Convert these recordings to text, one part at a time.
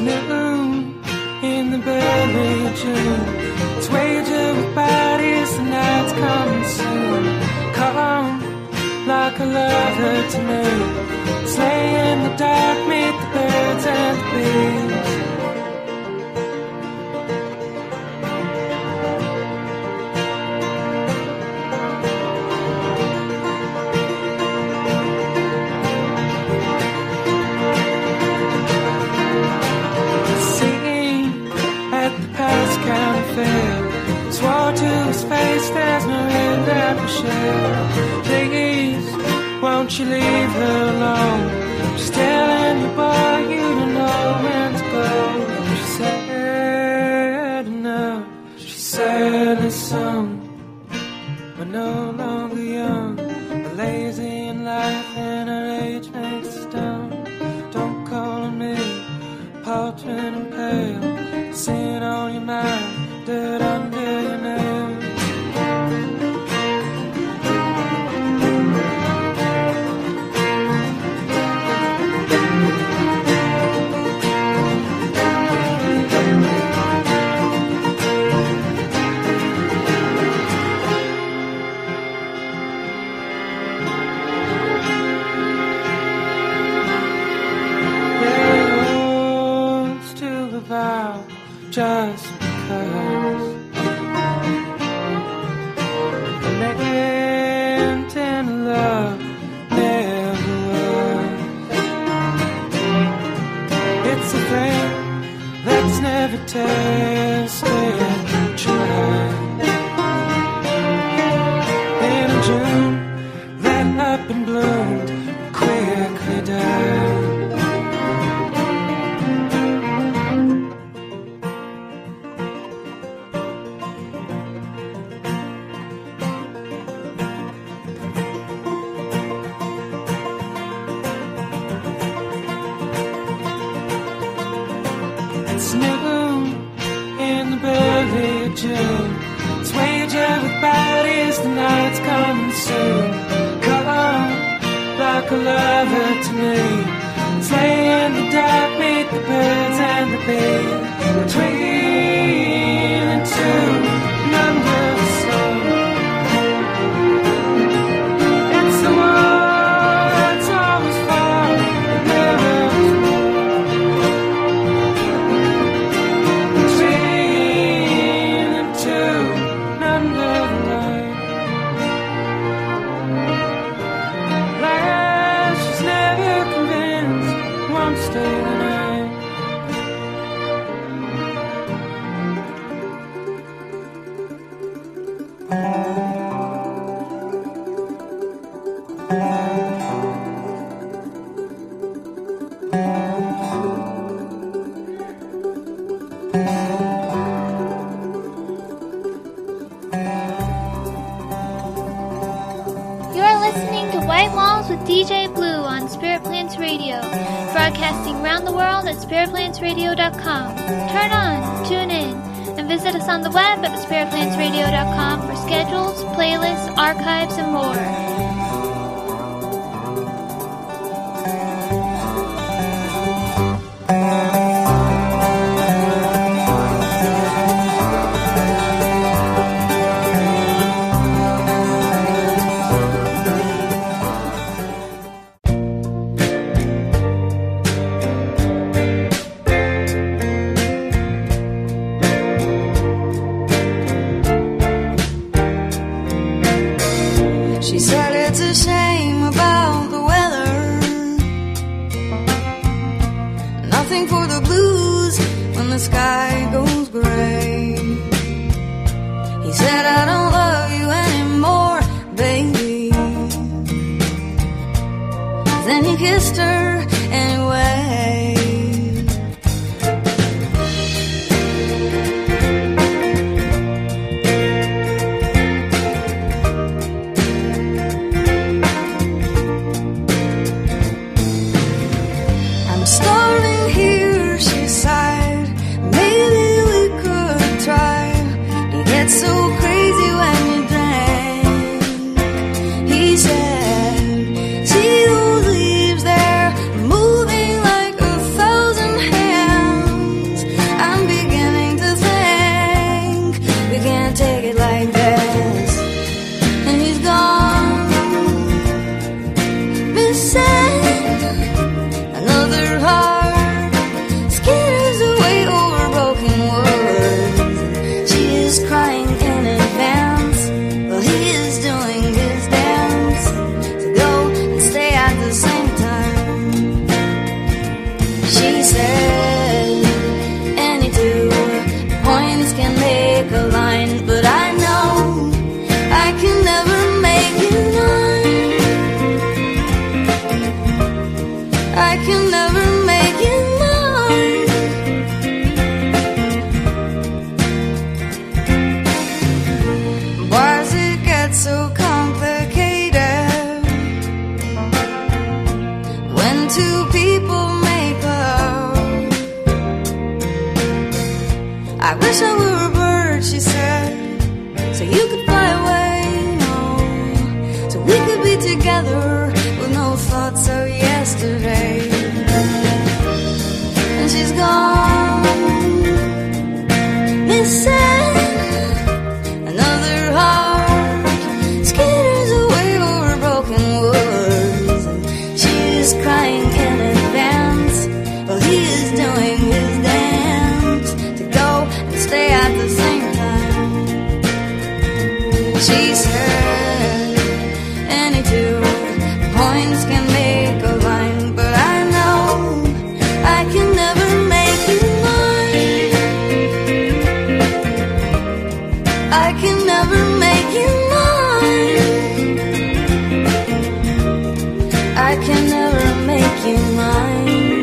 noon in the early June. It's wager with bodies, the night's coming soon. Come like a lover to me. Slay in the dark, meet the birds and the bees. Swore to his face, there's no end that we share. Please, won't you leave her alone? She's telling you, boy, you don't know when to go. She said enough, she said it's some. We're no longer young, we're lazy in life and our age makes us dumb. Don't call on me, paltering and pale, sin on your mind, dirt under your nails. They hold to the vow just because the meant in love never was. It's a thing that's never tested, tried. In a June that up and bloomed, quickly died. It's noon in the early June. It's wager with bodies, the night's coming soon. Come like a lover to me. Slay in the dark, meet the birds and the bees. Between the two, and under the sun. It's the one that's always far, but never was wrong. Between the two, and under the light. Last, she's never convinced, won't stay the night. You're listening to White Walls with DJ Blue on Spirit Plants Radio, broadcasting around the world at spiritplantsradio.com. Turn on, tune in, and visit us on the web at spiritplantsradio.com for schedules, playlists, archives, and more. She said it's a shame about the weather. Nothing for the blues when the sky goes gray. He said I don't love you anymore, baby. Then he kissed her anyway. I'm starving here, she sighed. Maybe we could try to get so crazy when you drank. He said, see those leaves there two people make love. I wish I were a bird, she said, so you could fly away, no, so we could be together with no thoughts of yesterday. And she's gone, missing another heart, skitters away over broken woods, and she's crying in advance while he is doing his dance to go and stay at the same time. She said any 2 points can make a line, but I know I can never make you mine. I can never make you mine. I can never make you mine.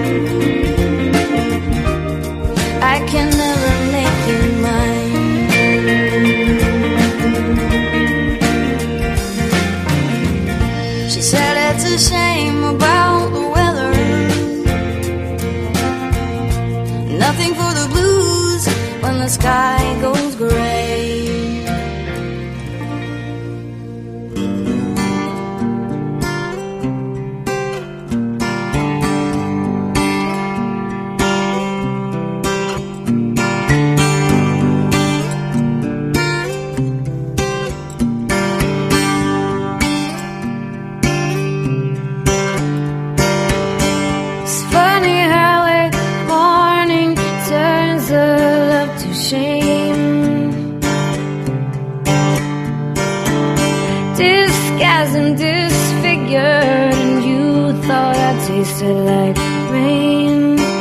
I can never make you mine. She said it's a shame about the weather, nothing for the blues when the sky goes gray. It's funny how a morning turns a love to shame, disguised and disfigured, and you thought I tasted like rain.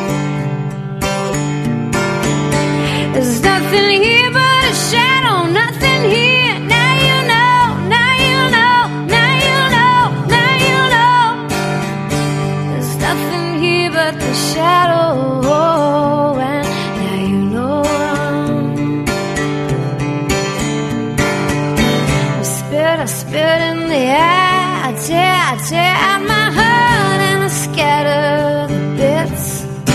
There's nothing here but a shadow, nothing here. Now you know, now you know, now you know, now you know. There's nothing here but the shadow, and now you know. I spit in the air, I tear out my heart, and I scatter the bits.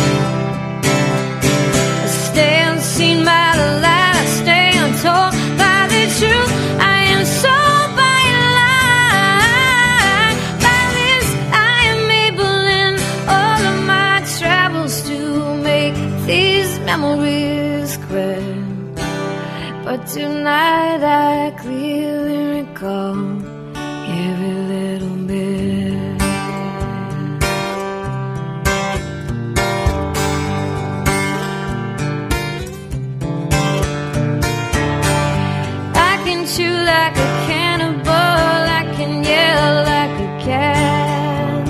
I stay unseen by the light, I stay untold by the truth. I am sold by a lie. By this I am able in all of my travels to make these memories clear. But tonight I clearly recall every little bit. I can chew like a cannibal, I can yell like a cat.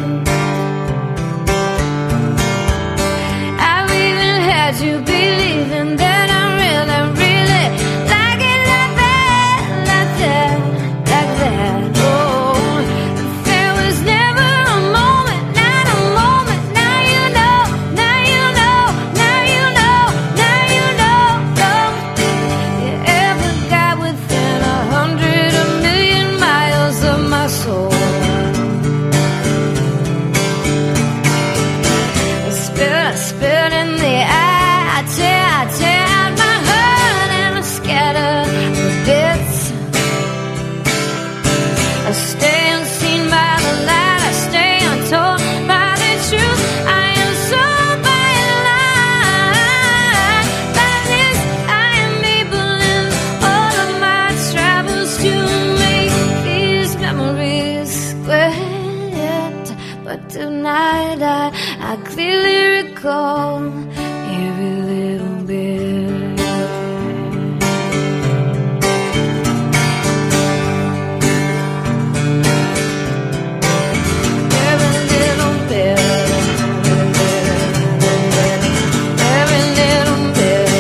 I've even had you believing that I'm really, really like it like that, like that, like that. Oh, there was never a moment, not a moment. Now you know, now you know, now you know, now you know. You ever got within 100 million miles of my soul? I spit in the eye, I tear out my heart, and I scatter the bits. I stay unseen by the light, I stay untold by the truth. I am sold by a lie. By this I am able in all of my travels to make these memories square. But tonight I clearly recall every little bit. Every little bit. Every little bit.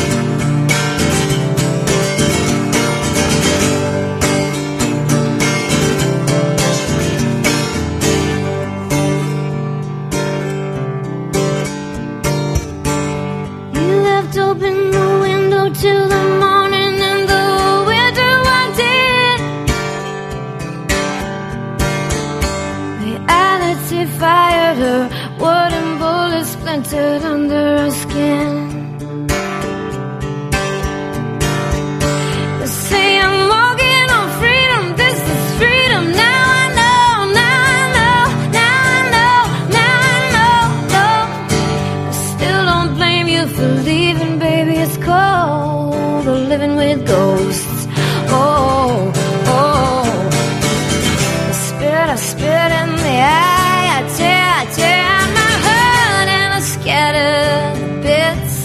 You left open the window till the morning, and the winter walked in. Reality fire that her wooden bullet splintered under her skin. They say I'm walking on freedom, this is freedom. Now I know, now I know, now I know, now I know, no. I still don't blame you for leaving, baby, it's cold, or living with ghosts. Oh, oh. I spit in the eye, I tear out my heart and I scatter the bits.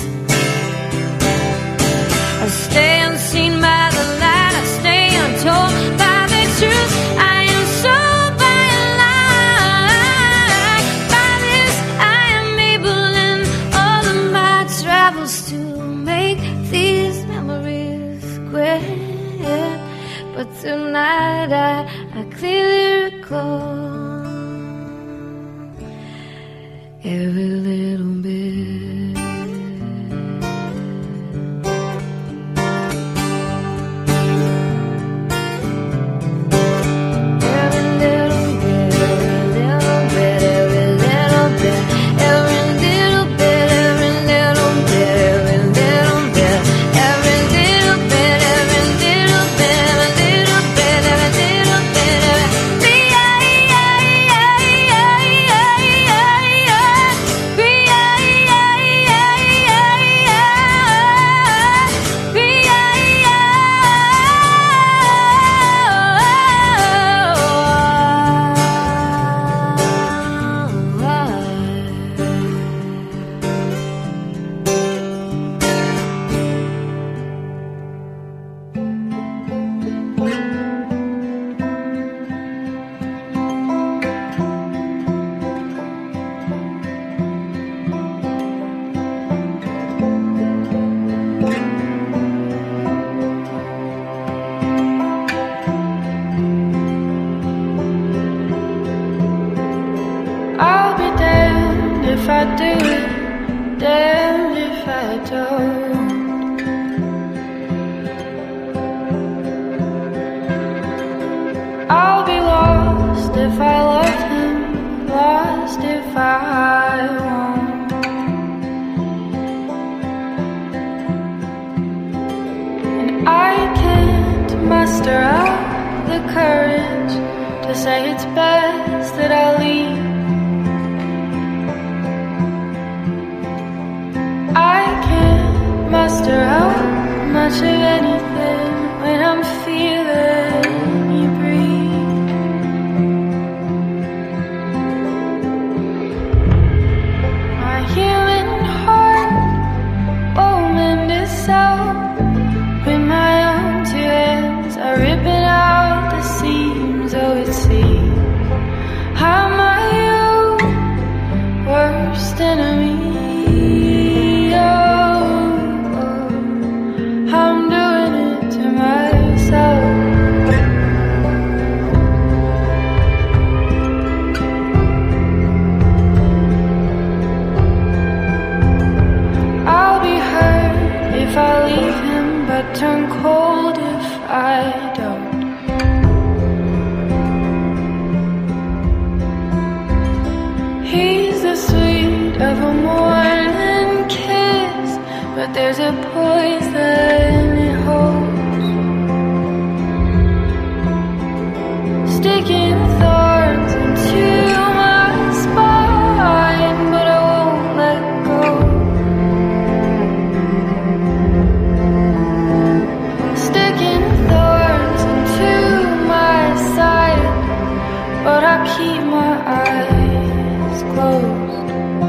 I stay unseen by the light, I stay untold by the truth. I am sold by a lie. By this I am able in all of my travels to make these memories great. But tonight I clearly recall every little bit. Every little bit, every little bit, every little bit, every little bit, every little bit, every little bit, every little bit, every little bit, every little bit, every little bit, I'll be damned if I do it, damned if I don't. I'll be lost if I love him, lost if I won't. And I can't muster up the courage to say it's best that I leave. I can't muster up much of anything when I'm feeling you breathe. My human heart won't mend itself with my own two hands. I rip it out the seams, oh it seems I'm my own worst enemy. I'm doing it to myself. I'll be hurt if I leave him, but turn cold if I don't. He's the sweet of a morning kiss, but there's a poison it holds, sticking thorns into my spine, but I won't let go. Sticking thorns into my side, but I keep my eyes closed.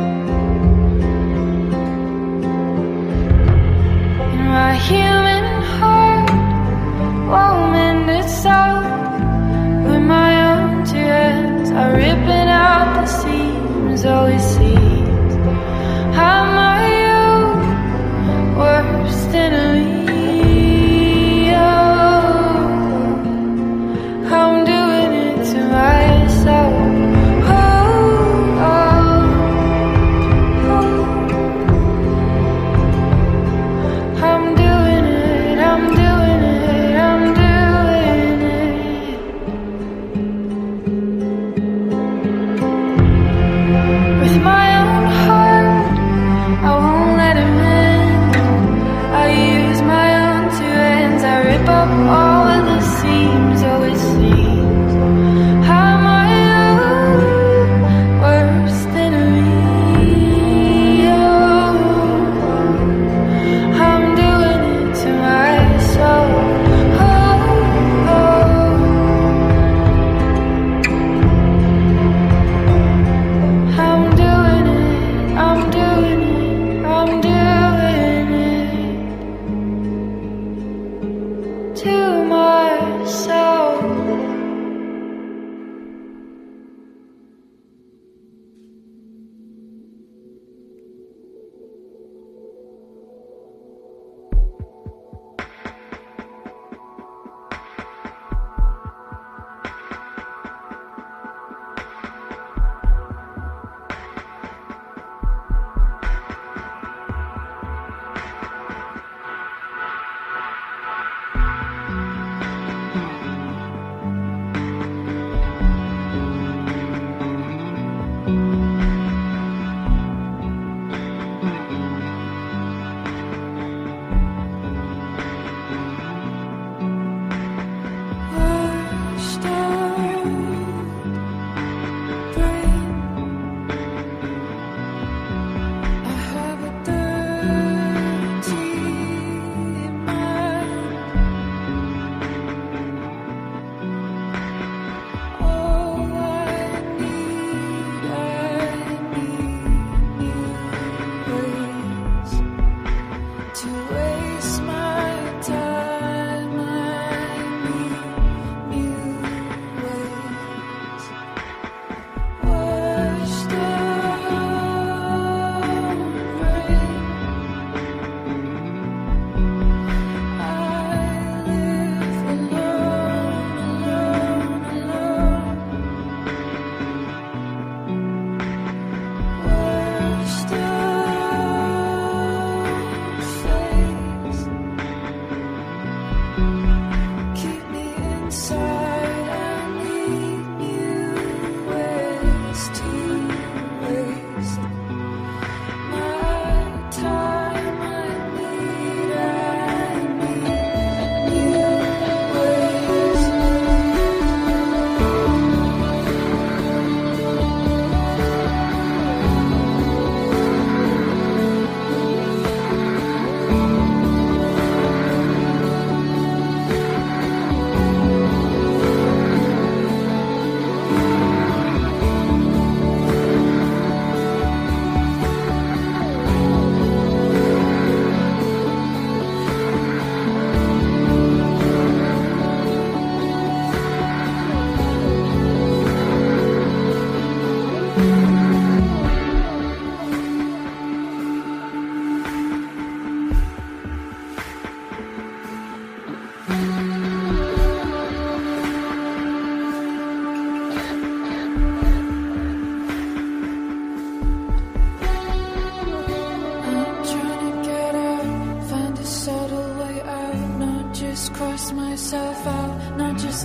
My human heart won't mend itself with my own two hands. I rip it out the seams, oh it seems I'm my own worst enemy. Oh, I'm doing it to myself.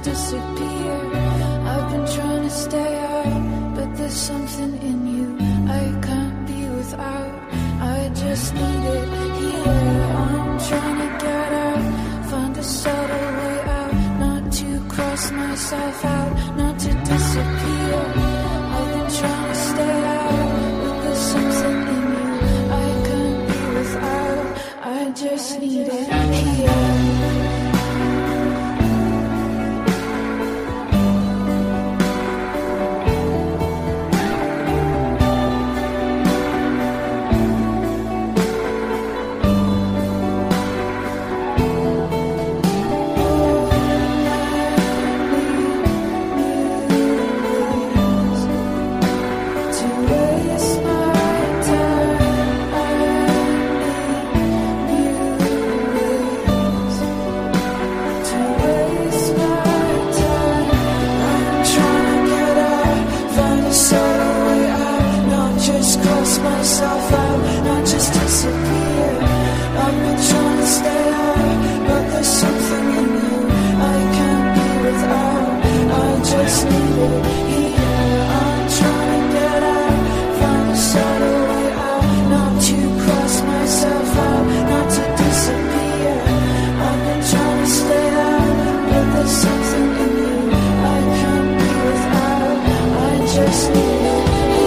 disappear. I've been trying to stay out, but there's something in you I can't be without. I just need it here. I'm trying to get out, find a subtle way out, not to cross myself out, not to disappear. I've been trying to stay out, but there's something in you I can't be without. I just need it here. Myself out, not just disappear. I've been trying to stay out, but there's something in you I can't be without. I just need it here. I'm trying to get out, find a subtle way out, not to cross myself out, not to disappear. I've been trying to stay out, but there's something in you I can't be without. I just need it.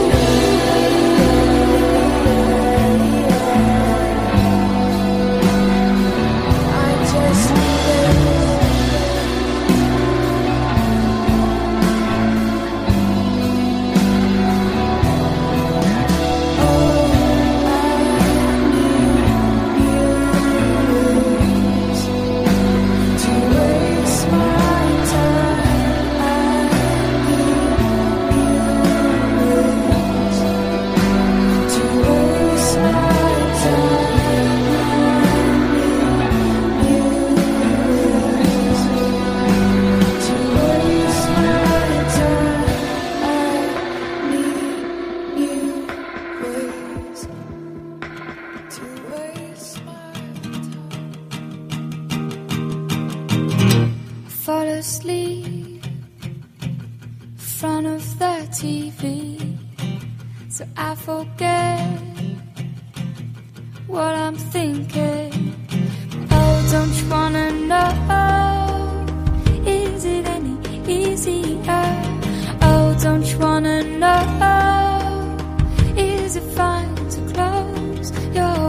Fall asleep in front of the TV, so I forget what I'm thinking. Oh, don't you wanna know? Is it any easier? Oh, don't you wanna know? Is it fine to close your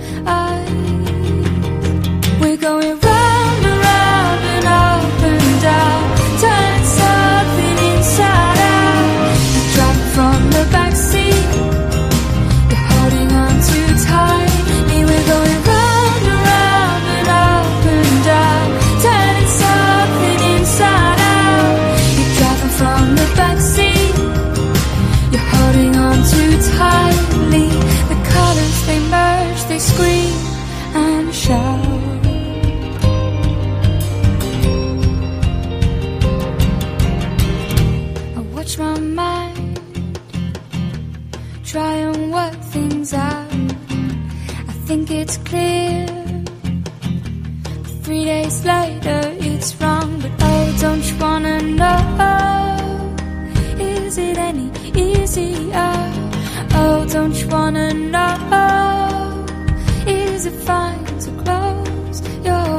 eyes? We're going round and round and up and down, turn something inside out. You're driving from the backseat, you're holding on too tight. We're going round and round and up and down, turning something inside out. You're driving from the backseat, you're holding on too tightly. The colors, they merge, they scream and shout. Watch my mind, try and work things out. I think it's clear, but 3 days later it's wrong. But oh, don't you wanna know? Is it any easier? Oh, don't you wanna know? Is it fine to close your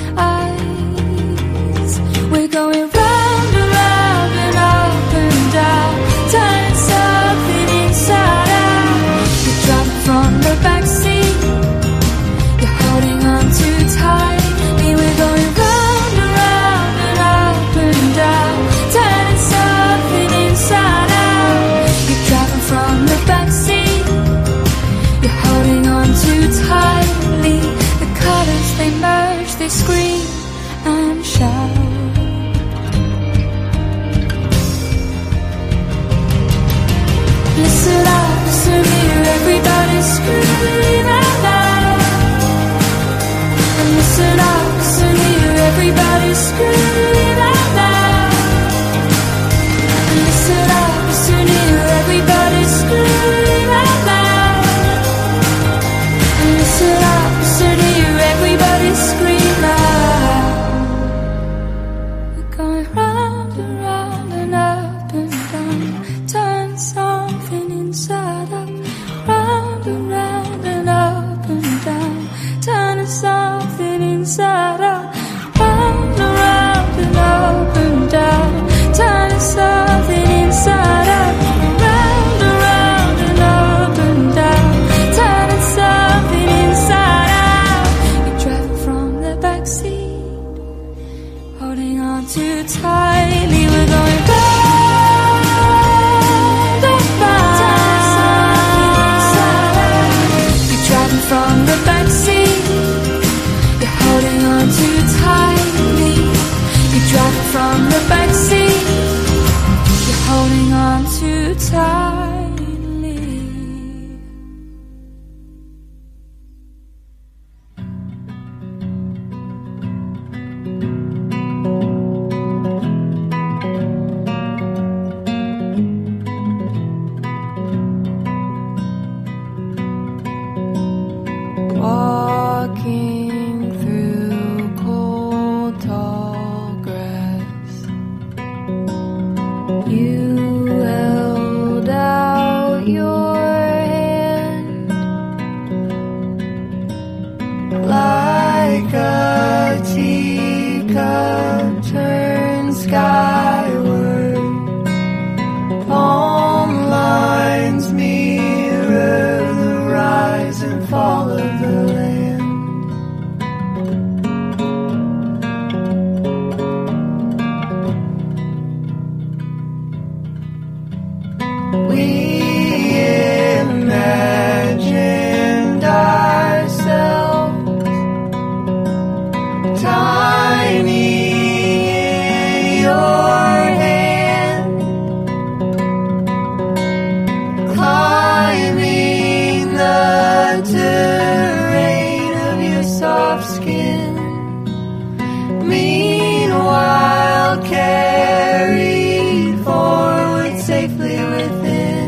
eyes? We're going round and round and up and down, turn something inside out. You're driving from the backseat, you're holding on too tight. We're going round and round and up and down, turning something inside out. You're driving from the backseat, you're holding on too tightly. The colors, they merge, they scream and shout. Listen up, listen here, everybody scream out loud. And listen up, listen here, everybody scream out loud. And listen up, listen here, everybody scream out loud. And listen up, listen here, everybody scream out. We're going round. tightly. Walking through cold, tall grass, you held out your hand like a teacup turned skyward. Palm lines mirror the rise and fall of the land. We imagined ourselves tiny in your hand, climbing the terrain of your soft skin, meanwhile carried forward safely within.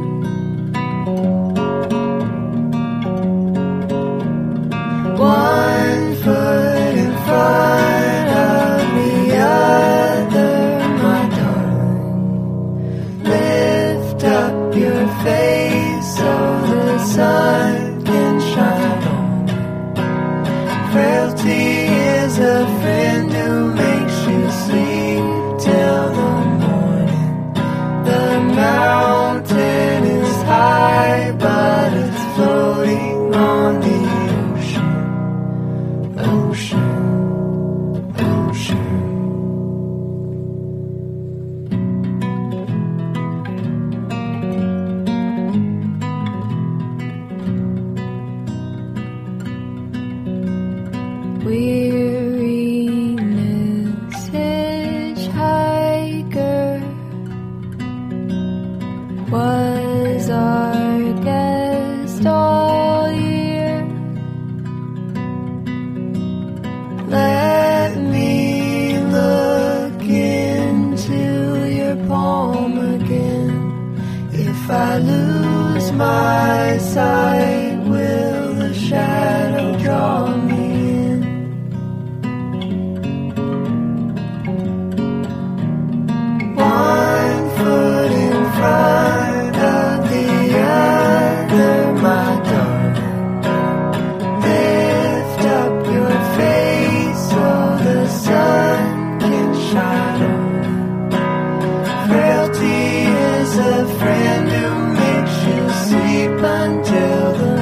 One foot in front of the other, my darling. Lift up your face so the sun can shine on it. Frailty is a friend who makes you sleep till the morning. The mountain is high, but it's floating on the ocean, ocean, ocean. Weariness, hitchhiker, was our guest all year. Let me look into your palm again. If I lose my sight, will the shadow draw me in? One foot in front of the other, my darling. Lift up your face so the sun can shine on it. Frailty is a friend who makes you sleep until the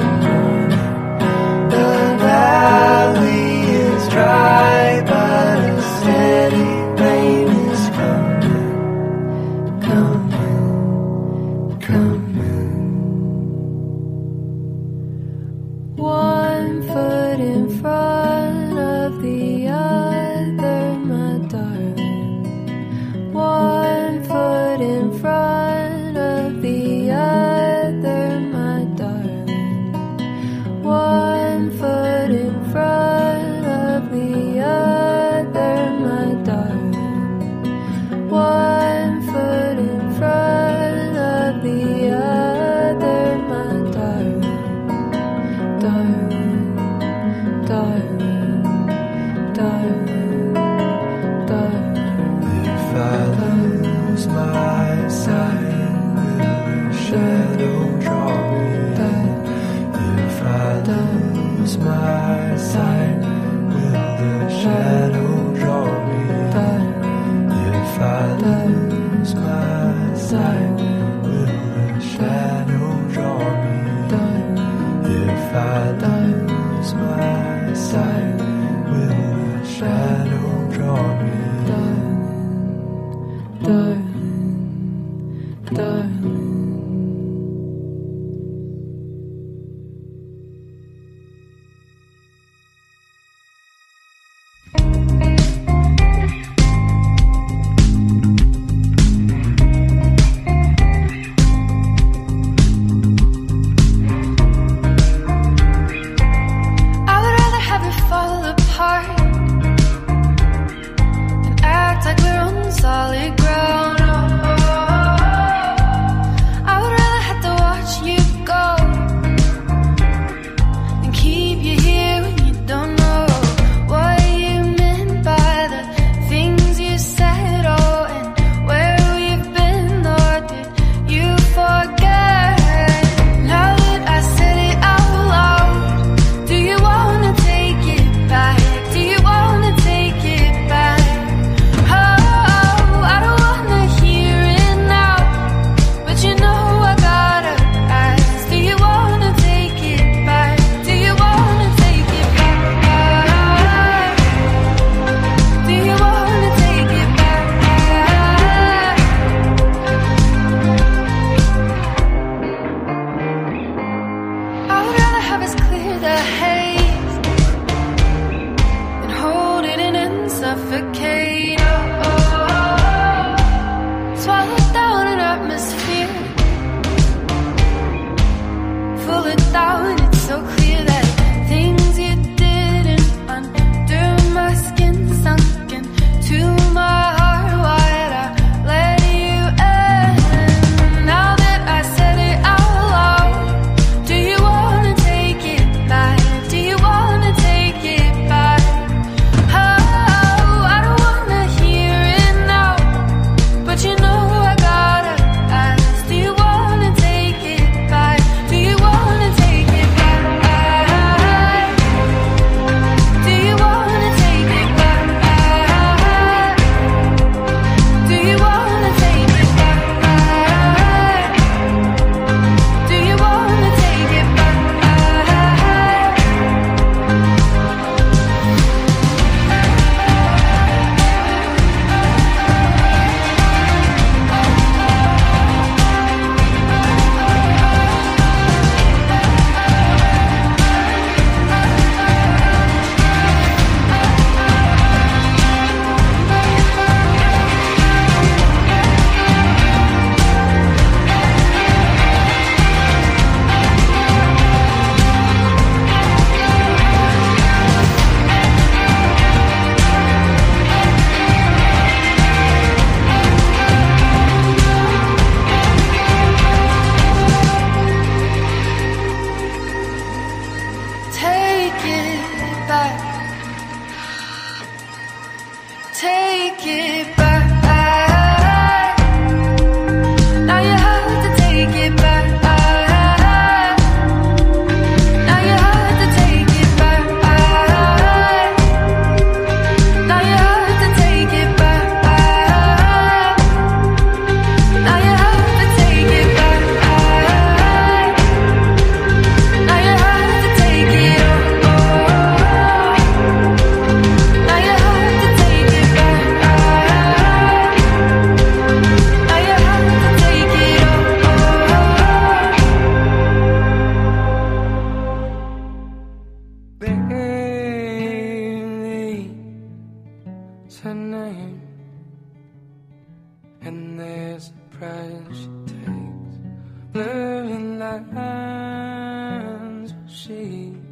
lands where she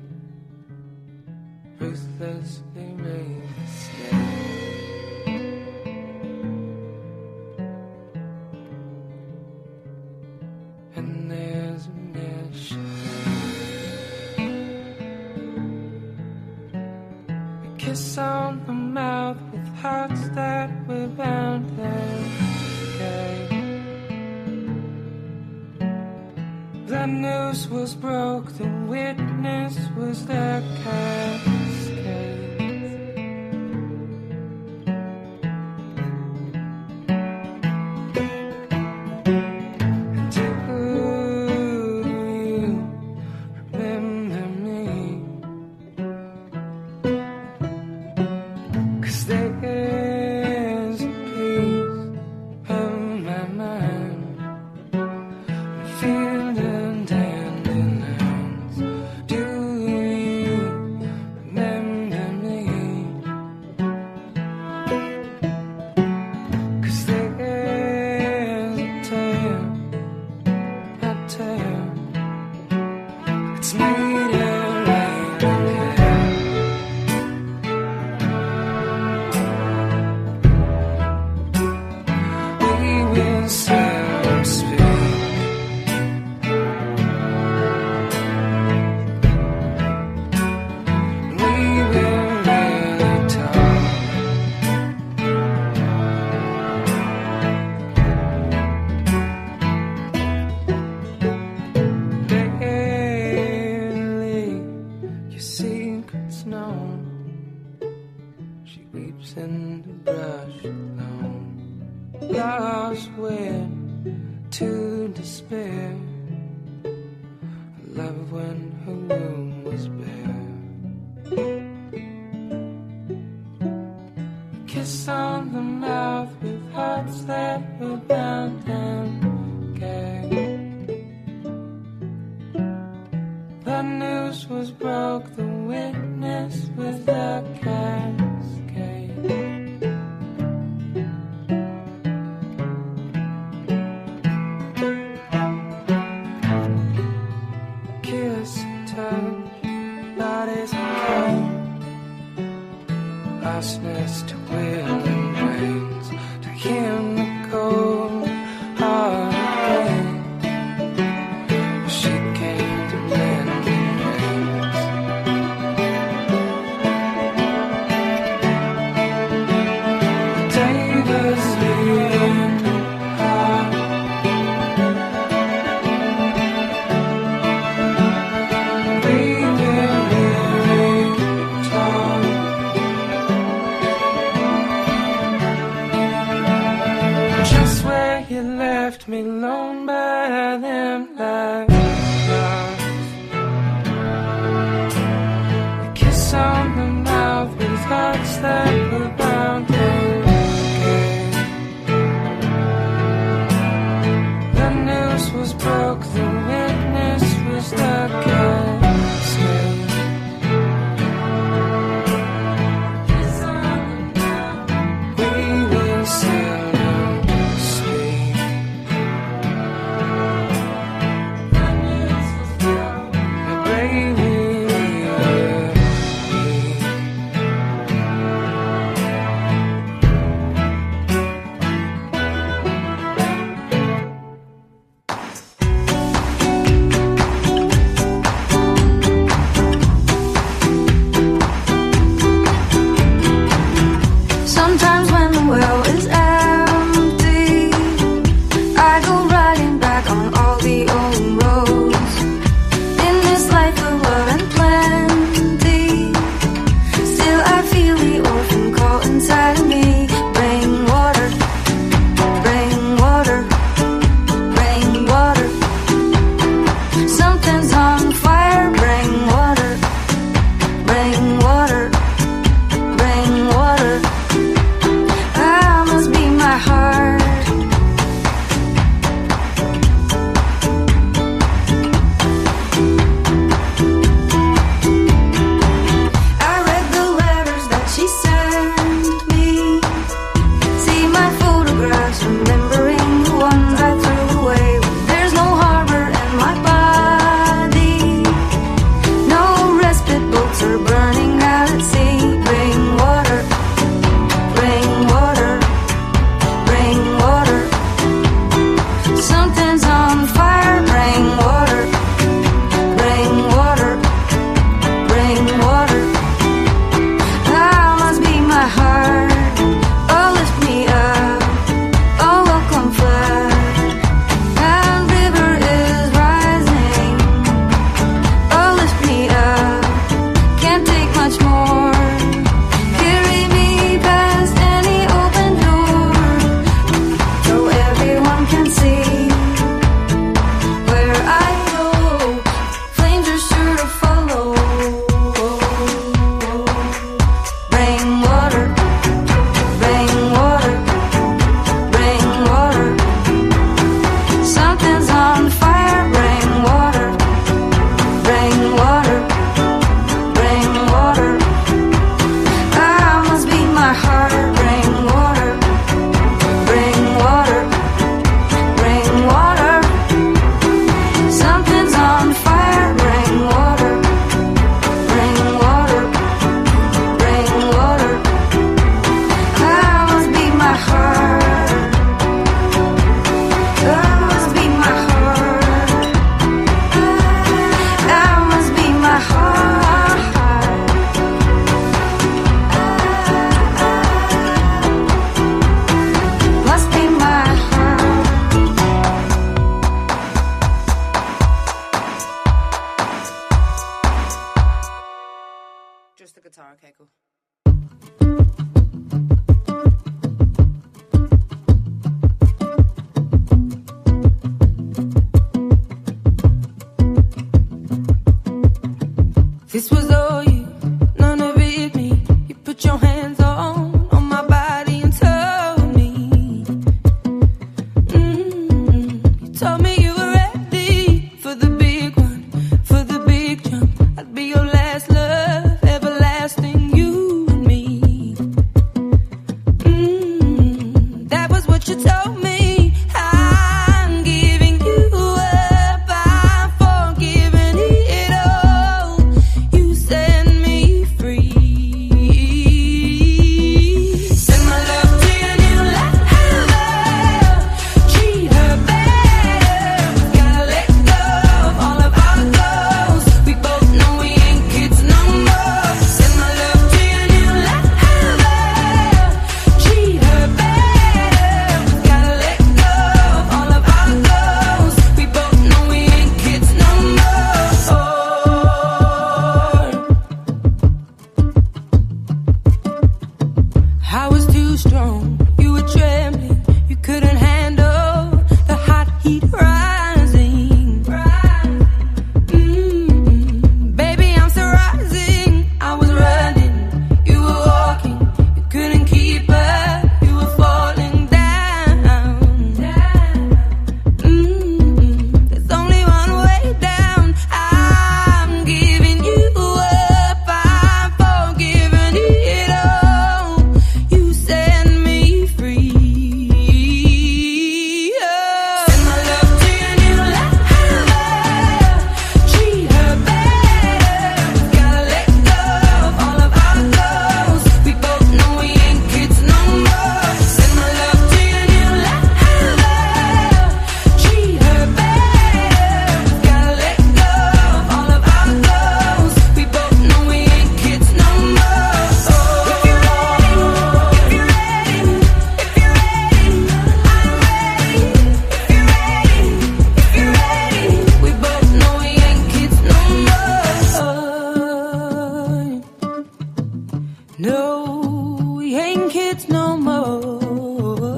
ruthlessly made a mistake. And there's a mission, a kiss on the mouth with hearts that were bound and gay. The news was broke, the witness was the cascade. And do you remember me? 'Cause there's a piece of my mind feeling hand in hands. Do you remember me? 'Cause there's a tale, it's made of rain and hair. We will seldom speak. We will really talk. Daily, your secret's known. She weeps in the brush alone, lost way to despair. I love when her room was bare. A kiss on the mouth with hearts that were bound and gagged. The news was broke, the witness was the cascade. Kiss, touch, bodies cold. Vastness to will and brains, to him the cold heart again. She came to mend in rains. The day was leaving hard. We will really talk. Just where you left me alone by them lights. A kiss on the mouth with hearts that were bound and gay. The news was broke, the witness was the cascade. Kiss on the mouth. We will seldom speak. The news was broke, but baby, we're Michael. This was all you, none of it me. You put your hands on my body and told me. You told me you were ready for the big one, for the big jump. I'd be your last love, everlasting, you and me. That was what you told me. I'm giving you up, I'm forgiving it all. You set me free. Send my love to your new lover. Treat her better. Gotta let go of all of our goals. We both know we ain't kids no more. Send my love to your new lover. Treat her better. Gotta let go of all of our goals. We both know we ain't kids no more. I was too strong, you were trembling, you couldn't handle the hot heat rising. Baby, I'm still rising. I was running, you were walking, you couldn't keep up, you were falling down. There's only one way down. I'm giving you up, I'm forgiving it all. You set me free. Send my love to your new lover. Treat her better. Gotta let go of all of our goals. We both know we ain't kids no more. Send my love to your new lover. Treat her better. Gotta let go of all of our goals. We both know we ain't kids no more. If you're ready, if you're ready, if you're ready, I'm ready. If you're ready, if you're ready, we both know we ain't kids no more. No, we ain't kids no more.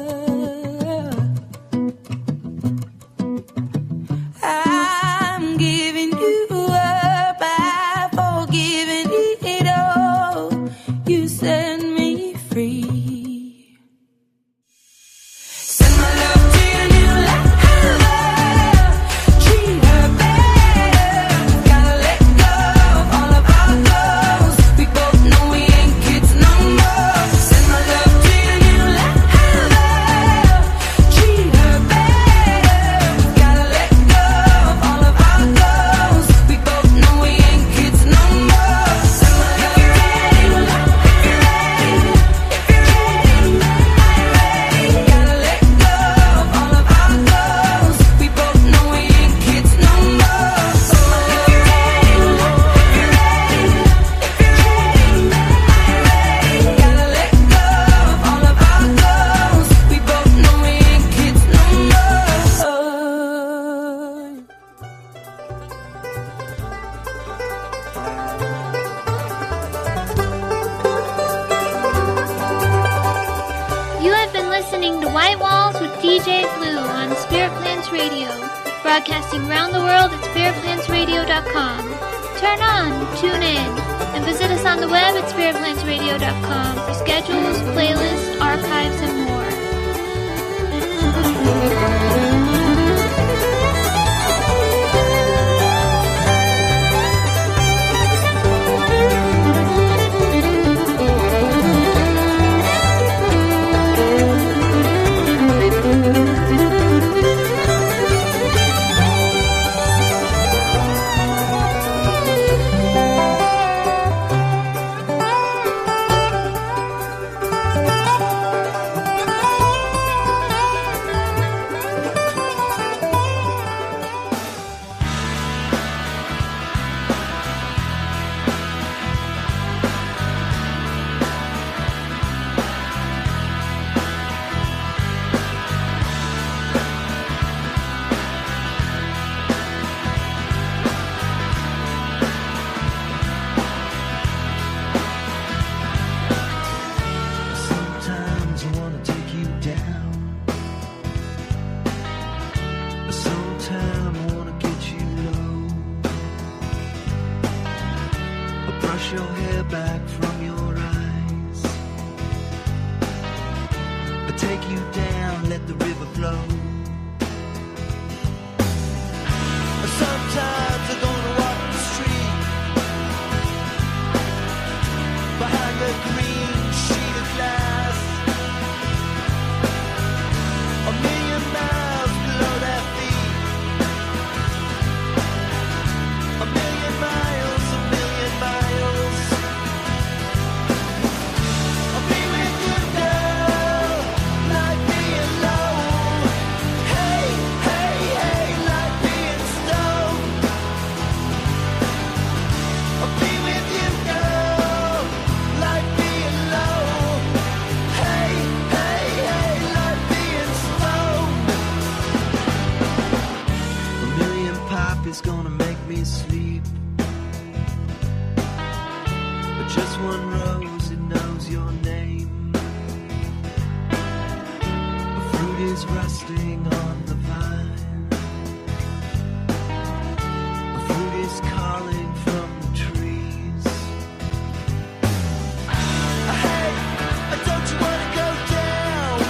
I'm giving you up, I'm forgiving it all. You set me free. Send my love to your new lover. Treat her better. Gotta let go of all of our goals. We both know we ain't kids no more. Send my love to your new lover. Treat her better. Gotta let go of all of our goals. We both know we ain't kids no more. Send my love. If you're ready, if you're ready, if you're ready, I'm ready. Gotta let go of all of our goals. We both know we ain't kids no more. If you're ready, if you're ready, if you're ready, I'm ready. Gotta let go of all of our goals. We both know we ain't kids no more. You have been listening to White Walls with DJ Blue on Spirit Plants Radio, broadcasting around the world at spiritplantsradio.com. Turn on, tune in, and visit us on the web at spiritplantsradio.com for schedules, playlists, archives, and more. Sometimes I'm gonna walk the street behind the green sheet of glass, a million miles below their feet, a million miles, a million miles. I'll be with you, girl, like being low. Hey, hey, hey, like being stoned. I'll be with you, girl, like being low. Hey, hey, hey, like being stoned. A million pop is gonna make me sleep, but just one rose, it knows your name. A fruit is rusting on the vine. A fruit is calling from the trees. Hey, don't you wanna go down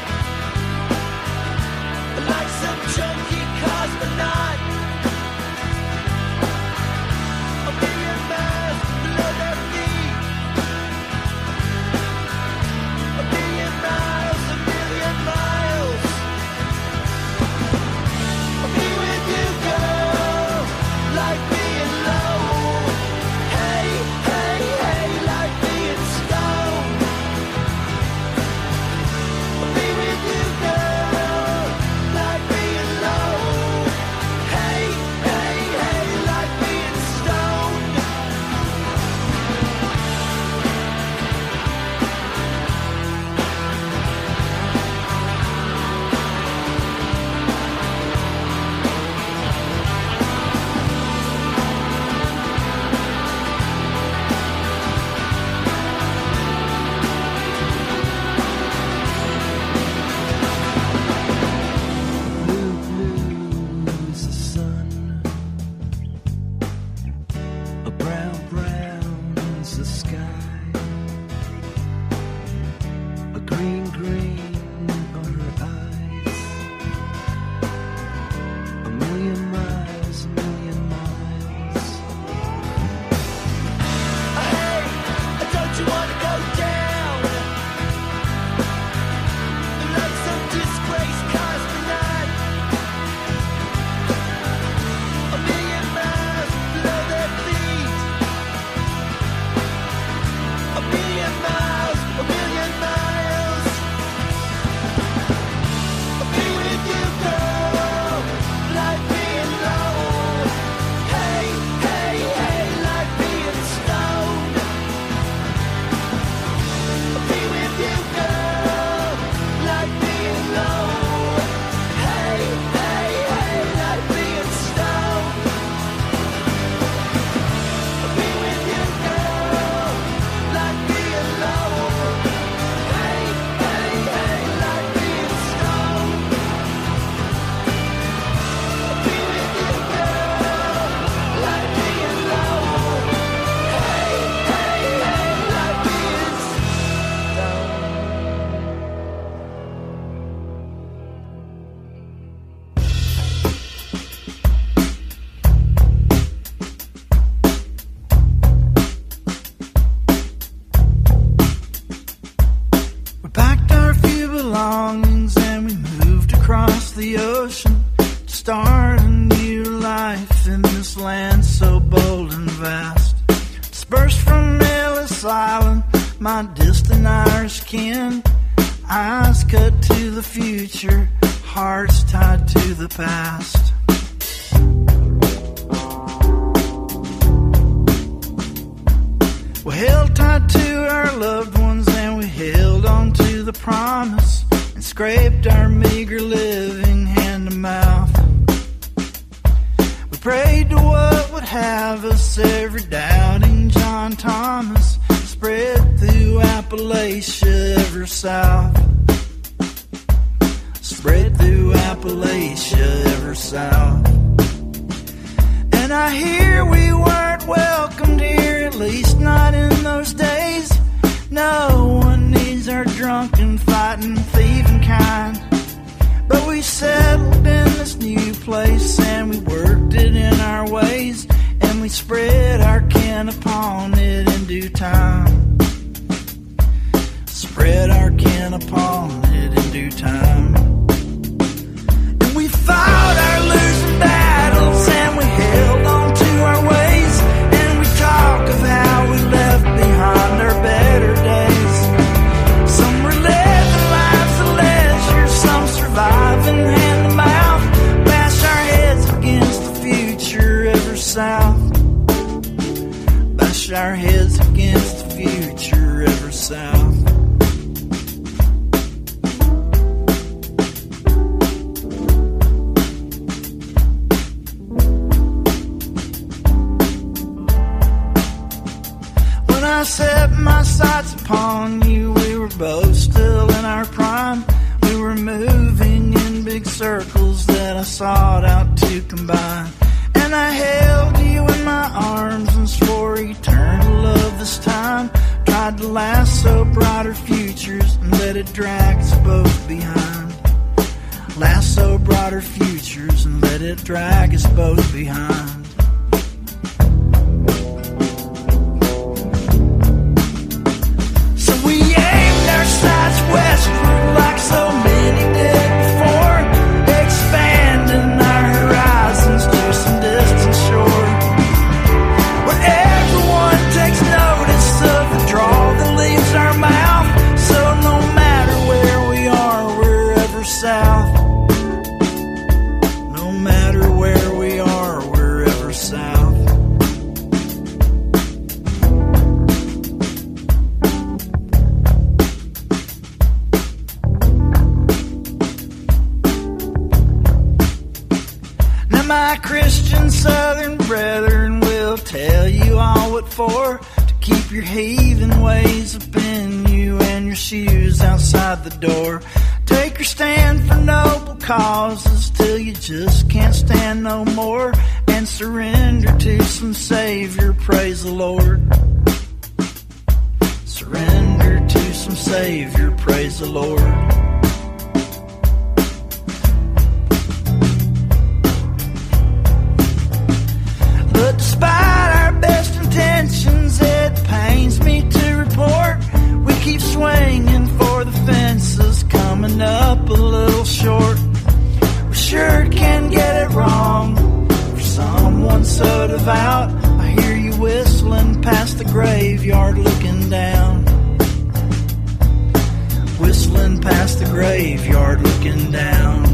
like some junkie cosmonaut? A million miles below their feet. A million miles, a million miles. I'll be with you, girl, like being low. Hey, hey, hey, like being stoned. I'll be with you, girl, like being low. Hey, hey, hey, like being stoned. Blue, blue is the sun. A brown, brown is the sky. A green, green are her eyes. A million miles, a million miles. Hey, don't you wanna go down like some disgraced cosmonaut? A million miles below their feet. A million miles, a million miles. I'll be with you, girl, like being low. Hey, hey, hey, like being stoned. I'll be with you, girl, like being low. Hey, hey, hey, like being stoned. I'll be with you, girl, like being low. Hey, hey, hey, like being stoned. I'll be with you, girl, like being low. Hey, hey, hey, like being We packed our few belongings and we moved across the ocean to start a new life in this land so bold and vast. Dispersed from Ellis Island, my distant Irish kin, eyes cut to the future, hearts tied to the past. We held tight to our loved ones and we held on to the promise and scraped our meager living hand to mouth. We prayed to what would have us, every doubting John Thomas, spread through Appalachia ever south. Spread through Appalachia ever south. And I hear we weren't welcomed here, at least not in those days. No one needs our drunken, fighting, thieving kind. But we settled in this new place and we worked it spread our kin upon it in due time. Spread our kin upon it in due time. And we fought our losing battles and we held on to our ways. And we talk of how we left behind our better days. Some were living lives of leisure, some surviving hand to mouth. Bash our heads against the future ever south. Bash our heads against the future ever south. When I set my sights upon you, we were both still in our prime. We were moving in big circles that I sought out to combine. And I held you in my arms and swore eternal love this time. Tried to lasso brighter futures and let it drag us both behind. Lasso brighter futures and let it drag us both behind. So we aimed our sights westward like so many did before, expanding our horizons to some distant shore, where everyone takes notice of the drawl that leaves our mouth. So no matter where we are, we're ever south. No matter where we are, we're ever south. Now my Christian Southern brethren will tell you all what for, to keep your heathen ways up in you and your shoes outside the door. Take your stand for noble causes till you just can't stand no more, and surrender to some Savior, praise the Lord. Surrender to some Savior, praise the Lord. But despite our best intentions, it pains me to report we keep swinging for the fences, coming up a little short. We sure can get it wrong for someone so devout. I hear you whistling past the graveyard looking down. Whistling past the graveyard looking down.